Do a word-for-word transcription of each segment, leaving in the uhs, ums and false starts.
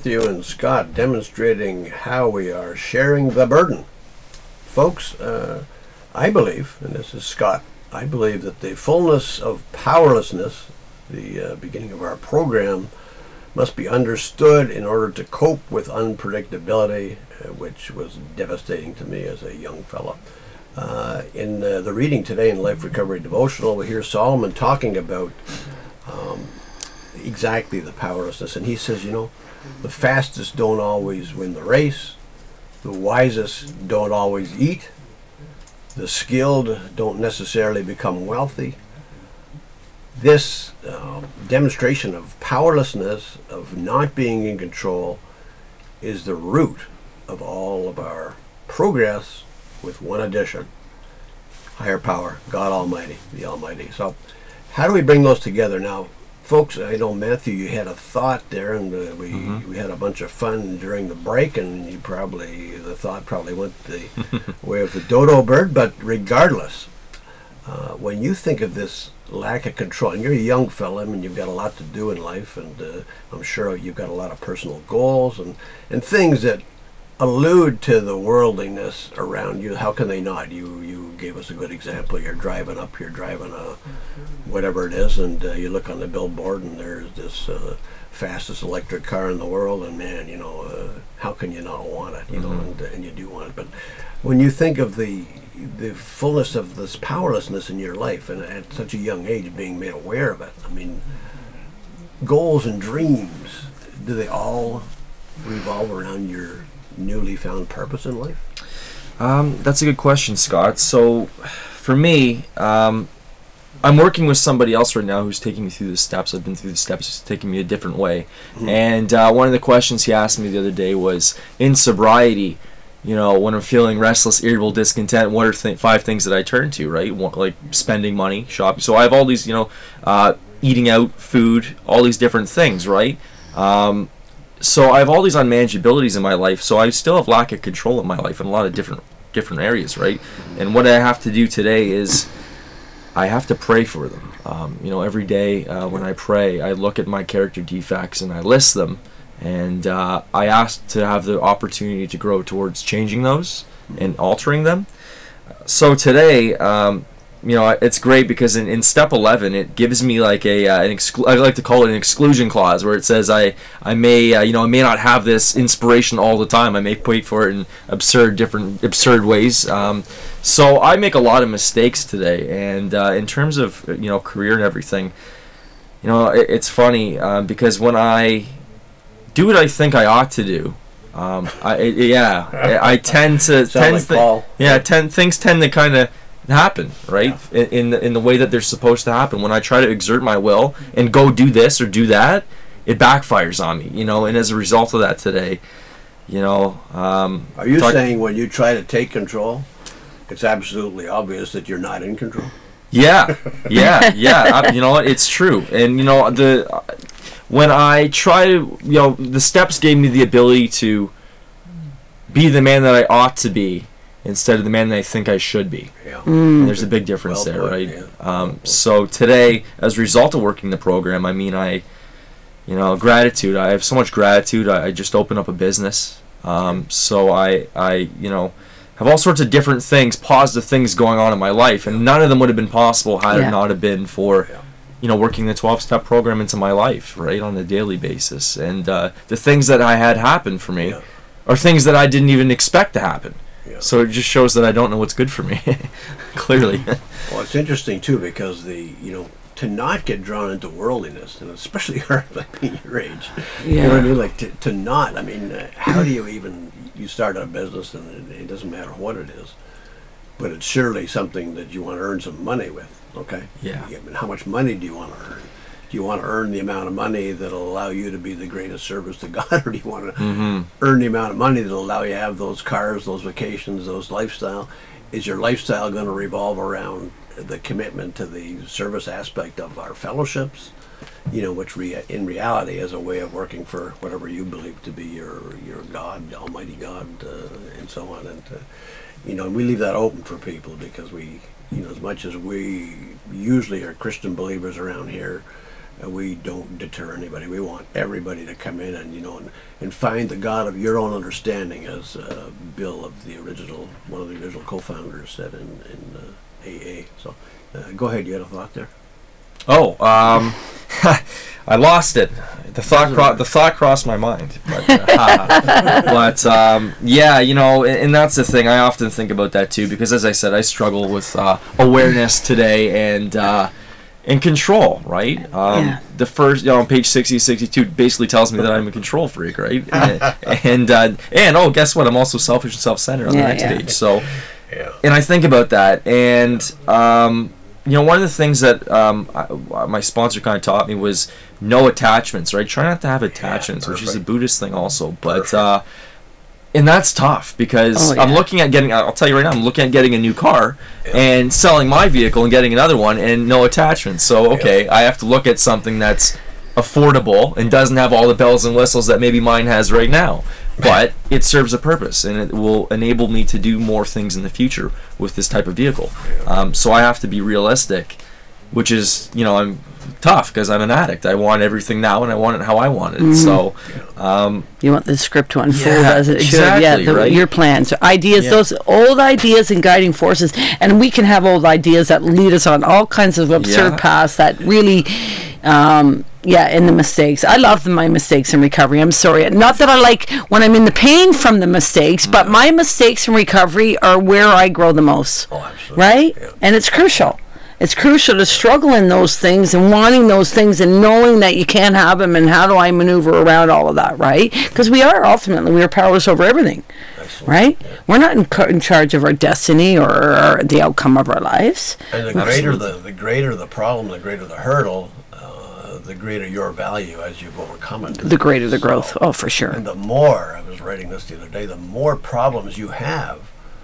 Matthew and Scott demonstrating how we are sharing the burden. Folks, uh, I believe, and this is Scott, I believe that the fullness of powerlessness, the uh, beginning of our program, must be understood in order to cope with unpredictability, uh, which was devastating to me as a young fellow. Uh, in uh, the reading today in Life Recovery Devotional, we hear Solomon talking about um, exactly the powerlessness. And he says, you know, the fastest don't always win the race. The wisest don't always eat. The skilled don't necessarily become wealthy. This uh, demonstration of powerlessness, of not being in control, is the root of all of our progress, with one addition: higher power, God Almighty, the Almighty. So how do we bring those together now? Folks, I know, Matthew, you had a thought there, and uh, we mm-hmm. we had a bunch of fun during the break, and you probably, the thought probably went the way of the dodo bird, but regardless, uh, when you think of this lack of control, and you're a young fella, I mean, you've got a lot to do in life, and uh, I'm sure you've got a lot of personal goals and, and things that allude to the worldliness around you. How can they not? You you gave us a good example. You're driving up, you're driving a whatever it is, and uh, you look on the billboard, and there's this uh, fastest electric car in the world, and man, you know, uh, how can you not want it? You mm-hmm. know, and, and you do want it. But when you think of the the fullness of this powerlessness in your life, and at such a young age being made aware of it, I mean, goals and dreams, do they all revolve around your newly found purpose in life? Um, that's a good question, Scott. So, for me, um, I'm working with somebody else right now who's taking me through the steps. I've been through the steps, it's taking me a different way. Mm-hmm. And uh, one of the questions he asked me the other day was, in sobriety, you know, when I'm feeling restless, irritable, discontent, what are th- five things that I turn to, right? Like spending money, shopping. So I have all these, you know, uh, eating out, food, all these different things, right? Um, So I have all these unmanageabilities in my life, so I still have lack of control in my life in a lot of different different areas, right? And what I have to do today is I have to pray for them. Um, you know, every day uh, when I pray, I look at my character defects and I list them, and uh, I ask to have the opportunity to grow towards changing those and altering them. So today, um, you know, it's great because in, in step eleven, it gives me like a uh, an exclu- I like to call it an exclusion clause, where it says I I may uh, you know I may not have this inspiration all the time. I may wait for it in absurd different absurd ways. Um, so I make a lot of mistakes today, and uh, in terms of you know career and everything, you know it, it's funny uh, because when I do what I think I ought to do, um, I it, yeah I, I tend to tend like Paul. yeah tend things tend to kind of happen, right? Yeah. In in the, in the way that they're supposed to happen. When I try to exert my will and go do this or do that, it backfires on me, you know. And as a result of that today, you know, um, are you talk- saying when you try to take control, it's absolutely obvious that you're not in control? Yeah, yeah, yeah. I, you know what? It's true. And you know the uh, when I try to, you know, the steps gave me the ability to be the man that I ought to be, instead of the man that I think I should be. Yeah. Mm. And there's a big difference well there, put, right? Yeah. Um, so today, as a result of working the program, I mean, I, you know, gratitude. I have so much gratitude. I, I just opened up a business. Um, so I, I, you know, have all sorts of different things, positive things going on in my life, and none of them would have been possible had yeah. it not have been for, you know, working the twelve-step program into my life, right, on a daily basis. And uh, the things that I had happen for me yeah. are things that I didn't even expect to happen. Yeah. So it just shows that I don't know what's good for me, clearly. Well, it's interesting, too, because the, you know, to not get drawn into worldliness, and especially her, like being your age, yeah. you know what I mean? Like, to, to not, I mean, uh, how do you even, you start a business, and it, it doesn't matter what it is, but it's surely something that you want to earn some money with, okay? Yeah. I mean, how much money do you want to earn? Do you want to earn the amount of money that'll allow you to be the greatest service to God, or do you want to mm-hmm. earn the amount of money that'll allow you to have those cars, those vacations, those lifestyle? Is your lifestyle going to revolve around the commitment to the service aspect of our fellowships, you know, which rea- in reality is a way of working for whatever you believe to be your your God, Almighty God, uh, and so on. And uh, you know, we leave that open for people because we, you know, as much as we usually are Christian believers around here, uh, we don't deter anybody. We want everybody to come in and, you know, and, and find the God of your own understanding, as uh, Bill of the original, one of the original co-founders said in, in uh, A A. So uh, go ahead, you had a thought there? Oh, um, I lost it. The thought cro- the thought crossed my mind. But, uh, but um, yeah, you know, and, and that's the thing. I often think about that too, because as I said, I struggle with uh, awareness today and uh, and control. Right. Um, Yeah. The first, you know, on page sixty, sixty-two basically tells me that I'm a control freak. Right. and and, uh, and oh, guess what? I'm also selfish and self-centered on Yeah, the next yeah. page. So, Yeah. and I think about that, and um, you know, one of the things that um, I, my sponsor kind of taught me was no attachments, right? Try not to have attachments, Yeah, which is a perfect. Buddhist thing also. But uh, and that's tough because Oh, I'm yeah. looking at getting. I'll tell you right now, I'm looking at getting a new car Yeah. and selling my vehicle and getting another one, and no attachments. So okay, I have to look at something that's affordable and doesn't have all the bells and whistles that maybe mine has right now. But it serves a purpose, and it will enable me to do more things in the future with this type of vehicle. Um, so I have to be realistic, which is, you know, I'm tough because I'm an addict. I want everything now, and I want it how I want it. So, um, You want the script to unfold Yeah, as it should. Yeah, exactly, the, right? your plans, ideas, Yeah. those old ideas and guiding forces. And we can have old ideas that lead us on all kinds of absurd Yeah. paths that really, um, yeah, and the mistakes. I love my mistakes in recovery. I'm sorry. Not that I like when I'm in the pain from the mistakes, but my mistakes in recovery are where I grow the most. Oh, absolutely. Right? Yeah. And it's crucial. It's crucial to struggle in those things and wanting those things and knowing that you can't have them, and how do I maneuver around all of that, right? Because we are ultimately, we are powerless over everything, Excellent. right? We're not in, co- in charge of our destiny or, or the outcome of our lives. And the greater Absolutely. the, the greater the problem, the greater the hurdle, uh, the greater your value as you've overcome it. The greater the growth. So- Oh, for sure. And the more, I was writing this the other day, the more problems you have,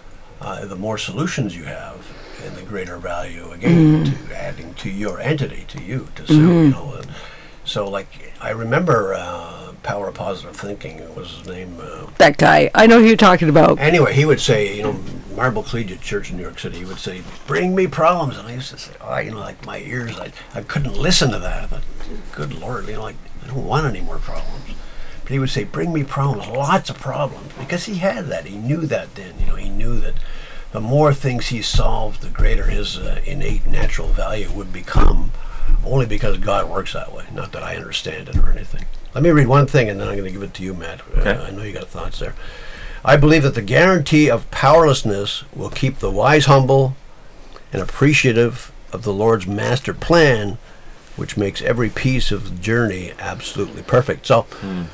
uh, the more solutions you have, and the greater value, again, Mm-hmm. to adding to your entity, to you, to Sue, you know. And so, like, I remember uh, Power of Positive Thinking, what was his name? Uh, That guy. I know who you're talking about. Anyway, he would say, you know, Marble Collegiate Church in New York City, he would say, bring me problems. And I used to say, oh, you know, like my ears, I, I couldn't listen to that. I thought, good Lord, you know, like, I don't want any more problems. But he would say, bring me problems, lots of problems. Because he had that. He knew that then. You know, he knew that the more things he solved, the greater his uh, innate natural value would become, only because God works that way. Not that I understand it or anything. Let me read one thing, and then I'm going to give it to you, Matt. Okay. Uh, I know you got thoughts there. I believe that the guarantee of powerlessness will keep the wise humble and appreciative of the Lord's master plan, which makes every piece of the journey absolutely perfect. So,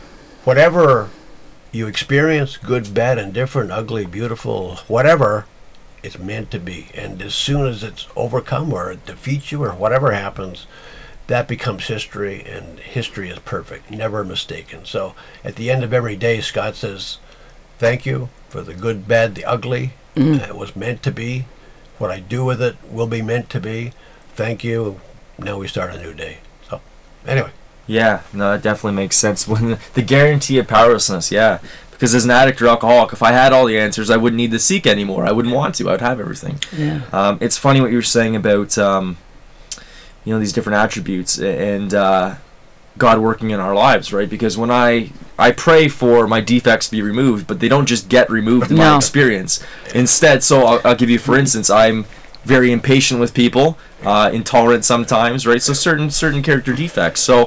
whatever you experience, good, bad, indifferent, ugly, beautiful, whatever, it's meant to be. And as soon as it's overcome or it defeats you or whatever happens, that becomes history, and history is perfect, never mistaken. So at the end of every day, Scott says, thank you for the good, bad, the ugly. Mm. Uh, it was meant to be. What I do with it will be meant to be. Thank you. Now we start a new day. So anyway. yeah, no, it definitely makes sense. When the, the guarantee of powerlessness, yeah. Because as an addict or alcoholic, if I had all the answers, I wouldn't need to seek anymore. I wouldn't want to. I'd have everything. Yeah. Um, it's funny what you were saying about, um, you know, these different attributes and uh, God working in our lives, right? Because when I I pray for my defects to be removed, but they don't just get removed in my No. experience. Instead, so I'll, I'll give you, for instance, I'm very impatient with people, uh, intolerant sometimes, right? So certain certain character defects. So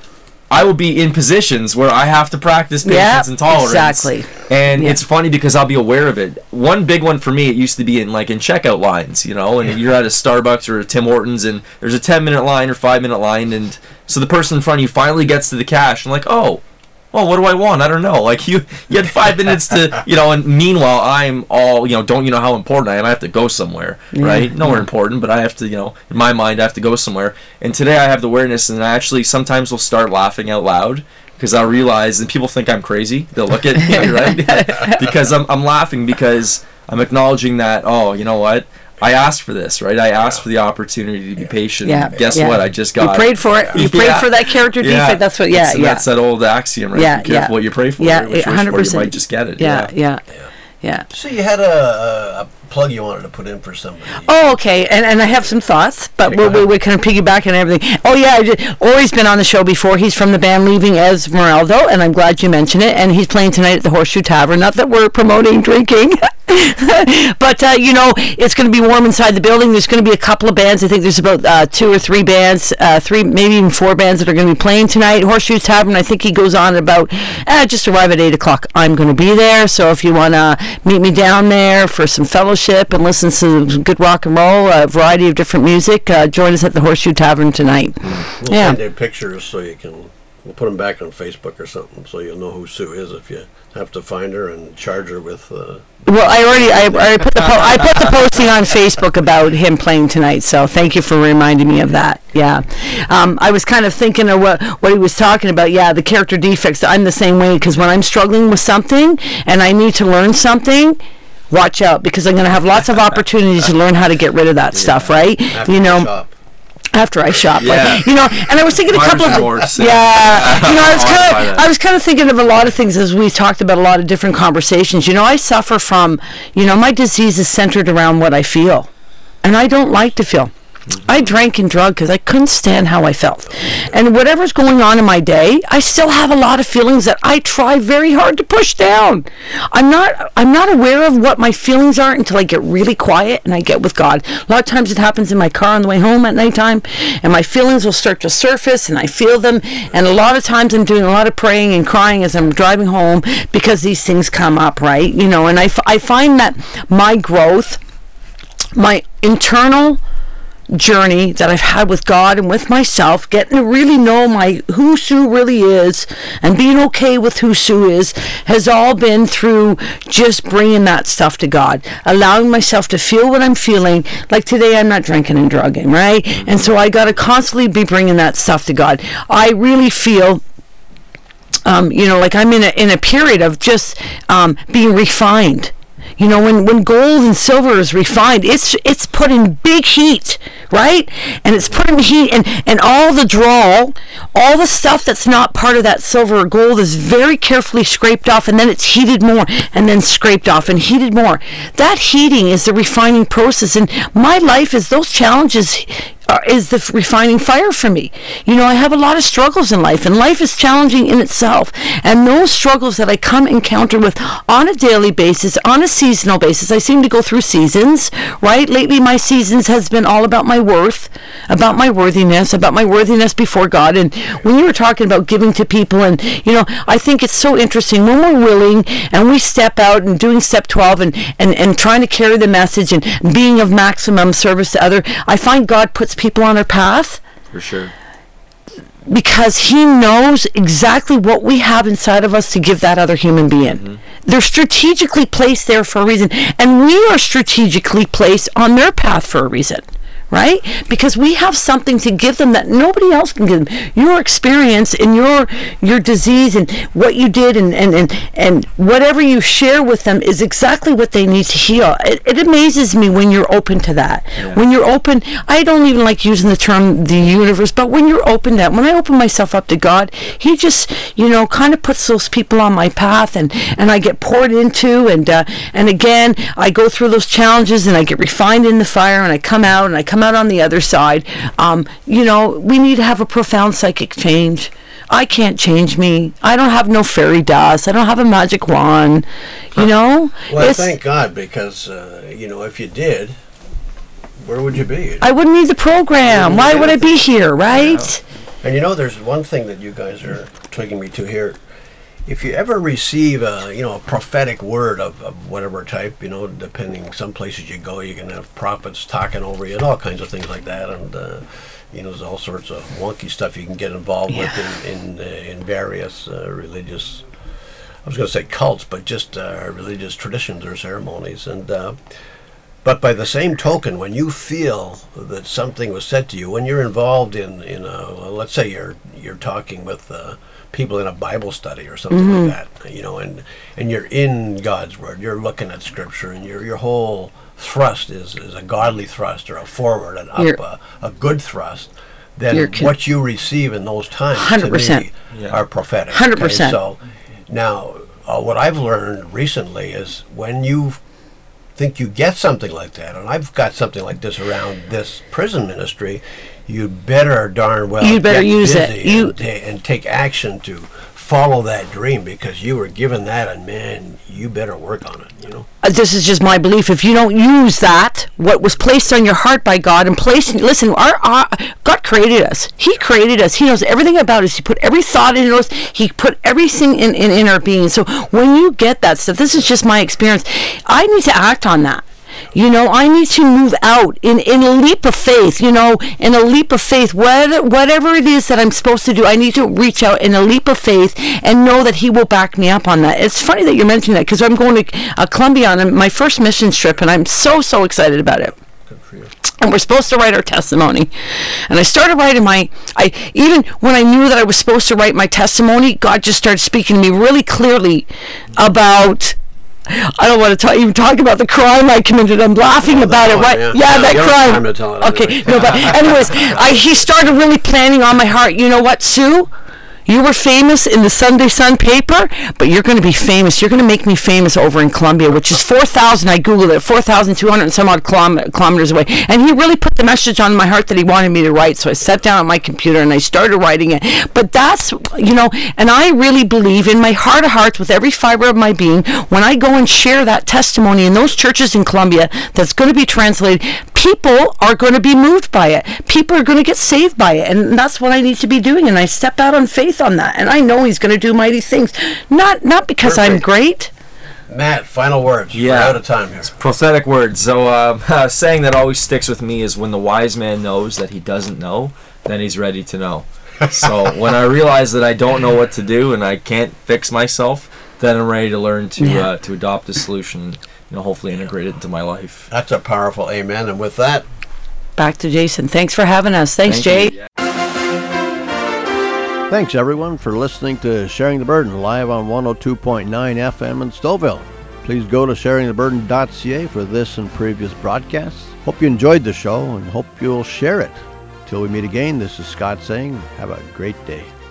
I will be in positions where I have to practice patience Yeah, and tolerance. exactly. And Yeah. it's funny because I'll be aware of it. One big one for me, it used to be in like in checkout lines, you know, and you're at a Starbucks or a Tim Hortons and there's a ten minute line or five minute line, and so the person in front of you finally gets to the cash and like, oh, well, what do I want? I don't know. Like you, you had five minutes to, you know, and meanwhile I'm all, you know, don't you know how important I am? I have to go somewhere, Yeah, right? Nowhere yeah. important, but I have to, you know, in my mind I have to go somewhere. And today I have the awareness, and I actually sometimes will start laughing out loud because I realize, and people think I'm crazy. They'll look at me, right? Because I'm I'm laughing because I'm acknowledging that, oh, you know what? I asked for this, right? I asked for the opportunity to be patient. Yeah. Guess yeah. what? I just got You prayed for it. You prayed Yeah. for that character Yeah. defect. That's what. Yeah. It's- and yeah. That's that old axiom, right? Yeah, Be careful yeah. what you pray for. Yeah, What you wish one hundred for, you percent. might just get it. Yeah. Yeah. Yeah. Yeah. So you had a, a, plug you wanted to put in for somebody. Oh, okay. And and I have some thoughts, but Okay, we're, go we're, ahead. we're kind of piggybacking and everything. Oh, yeah. I did. Ori's been on the show before. He's from the band Leaving Esmeralda, and I'm glad you mentioned it. And he's playing tonight at the Horseshoe Tavern. Not that we're promoting drinking. But, uh, you know, it's going to be warm inside the building. There's going to be a couple of bands. I think there's about uh, two or three bands, uh, three, maybe even four bands that are going to be playing tonight. Horseshoe Tavern, I think he goes on at about, uh, just arrive at eight o'clock. I'm going to be there. So if you want to meet me down there for some fellowship and listen to some good rock and roll, a variety of different music, uh, join us at the Horseshoe Tavern tonight. We'll Yeah. send you pictures so you can, we'll put them back on Facebook or something so you'll know who Sue is if you have to find her and charge her with... Uh, Well, I already I, I put the po- I put the posting on Facebook about him playing tonight. So thank you for reminding me of that. Yeah, um, I was kind of thinking of what what he was talking about. Yeah, the character defects. I'm the same way because when I'm struggling with something and I need to learn something, watch out because I'm going to have lots of opportunities to learn how to get rid of that stuff. Right? after You know. the shop. After I shop, Yeah. like, you know, and I was thinking a Buyer's couple of remorse, yeah, yeah. you know, I was I kind buy of that. I was kind of thinking of a lot of things as we talked about a lot of different conversations. You know, I suffer from, you know, my disease is centered around what I feel, and I don't like to feel. I drank and drug because I couldn't stand how I felt. And whatever's going on in my day, I still have a lot of feelings that I try very hard to push down. I'm not I'm not aware of what my feelings are until I get really quiet and I get with God. A lot of times it happens in my car on the way home at nighttime, and my feelings will start to surface and I feel them. And a lot of times I'm doing a lot of praying and crying as I'm driving home because these things come up, right? You know, and I, f- I find that my growth, my internal journey that I've had with God and with myself, getting to really know my who Sue really is and being okay with who Sue is, has all been through just bringing that stuff to God, allowing myself to feel what I'm feeling. Like today I'm not drinking and drugging, right? And so I got to constantly be bringing that stuff to God. I really feel um, you know, like I'm in a in a period of just um, being refined. You know, when, when gold and silver is refined, it's it's put in big heat, right? And it's put in heat, and, and all the draw, all the stuff that's not part of that silver or gold is very carefully scraped off, and then it's heated more, and then scraped off and heated more. That heating is the refining process, and my life is those challenges uh, is the refining fire for me. You know, I have a lot of struggles in life, and life is challenging in itself, and those struggles that I come encounter with on a daily basis, on a seasonal basis. I seem to go through seasons, right? Lately, my seasons has been all about my worth, about my worthiness, about my worthiness before God. And when you were talking about giving to people, and, you know, I think it's so interesting when we're willing and we step out and doing step twelve and, and, and trying to carry the message and being of maximum service to other, I find God puts people on our path For sure. because he knows exactly what we have inside of us to give that other human being. Mm-hmm. They're strategically placed there for a reason, and we are strategically placed on their path for a reason, right? Because we have something to give them that nobody else can give them. Your experience and your your disease and what you did and, and, and, and whatever you share with them is exactly what they need to heal. It, it amazes me when you're open to that. Yeah. When you're open, I don't even like using the term the universe, but when you're open to that, when I open myself up to God, he just, you know, kind of puts those people on my path, and, and I get poured into, and uh, and again, I go through those challenges and I get refined in the fire, and I come out and I come out on the other side. Um, you know, we need to have a profound psychic change. I can't change me. I don't have no fairy dust. I don't have a magic wand. You know? Well, It's- thank God, because, uh, you know, if you did, where would you be? I wouldn't need the program. You Why wouldn't would I need be here, right? And you know, there's one thing that you guys are taking me to here. If you ever receive a, you know, a prophetic word of, of whatever type, you know, depending, some places you go, you can have prophets talking over you and all kinds of things like that. And, uh, you know, there's all sorts of wonky stuff you can get involved Yeah. with in, in, uh, in various uh, religious, I was going to say cults, but just uh, religious traditions or ceremonies. And, uh, but by the same token, when you feel that something was said to you, when you're involved in, in a, well, let's say you're you're talking with uh, people in a Bible study or something Mm-hmm. like that, you know, and and you're in God's Word, you're looking at Scripture, and your your whole thrust is, is a godly thrust or a forward, an up, You're- a, a good thrust. Then You're con- what you receive in those times one hundred percent. to me Yeah. are prophetic. one hundred okay? percent. So now, uh, what I've learned recently is when you think you get something like that, and I've got something like this around this prison ministry, you better darn well You better get use busy it. You- and, ta- and take action to follow that dream, because you were given that, and man, you better work on it, you know. Uh, This is just my belief. If you don't use that, what was placed on your heart by God, and placed, listen, our, our God created us. He created us. He knows everything about us. He put every thought into us. He put everything in, in, in our being. So when you get that stuff, this is just my experience. I need to act on that. You know, I need to move out in, in a leap of faith, you know, in a leap of faith. What, whatever it is that I'm supposed to do, I need to reach out in a leap of faith and know that He will back me up on that. It's funny that you're mentioning that, because I'm going to uh, Colombia on my first mission trip, and I'm so, so excited about it. Good for you. And we're supposed to write our testimony. And I started writing my, I even when I knew that I was supposed to write my testimony, God just started speaking to me really clearly about, I don't want to talk, even talk about the crime I committed. I'm laughing Oh, about it, that right? one, Yeah, yeah. Yeah, that you don't crime. have time to tell it Okay, anyway. no, but anyways, I, he started really planning on my heart. You know what, Sue? You were famous in the Sunday Sun paper, but you're going to be famous. You're going to make me famous over in Colombia, which is four thousand, I Googled it, four thousand two hundred and some odd kilom- kilometers away. And he really put the message on my heart that he wanted me to write. So I sat down at my computer and I started writing it. But that's, you know, and I really believe in my heart of hearts, with every fiber of my being, when I go and share that testimony in those churches in Colombia that's going to be translated, people are going to be moved by it. People are going to get saved by it. And that's what I need to be doing. And I step out on faith on that. And I know He's going to do mighty things. Not not because I'm Perfect. great. Matt, final words. Yeah. We're out of time here. Prophetic words. So, uh, a saying that always sticks with me is, when the wise man knows that he doesn't know, then he's ready to know. So, when I realize that I don't know what to do and I can't fix myself, then I'm ready to learn to Yeah. uh, to adopt a solution, you know, hopefully integrate it into my life. That's a powerful amen. And with that, Back to Jason. Thanks for having us. Thanks, Thank Jay. you. thanks everyone for listening to Sharing the Burden live on one oh two point nine F M in Stouffville. Please go to sharing the burden dot c a for this and previous broadcasts. Hope you enjoyed the show and hope you'll share it. Till we meet again, this is Scott saying, have a great day.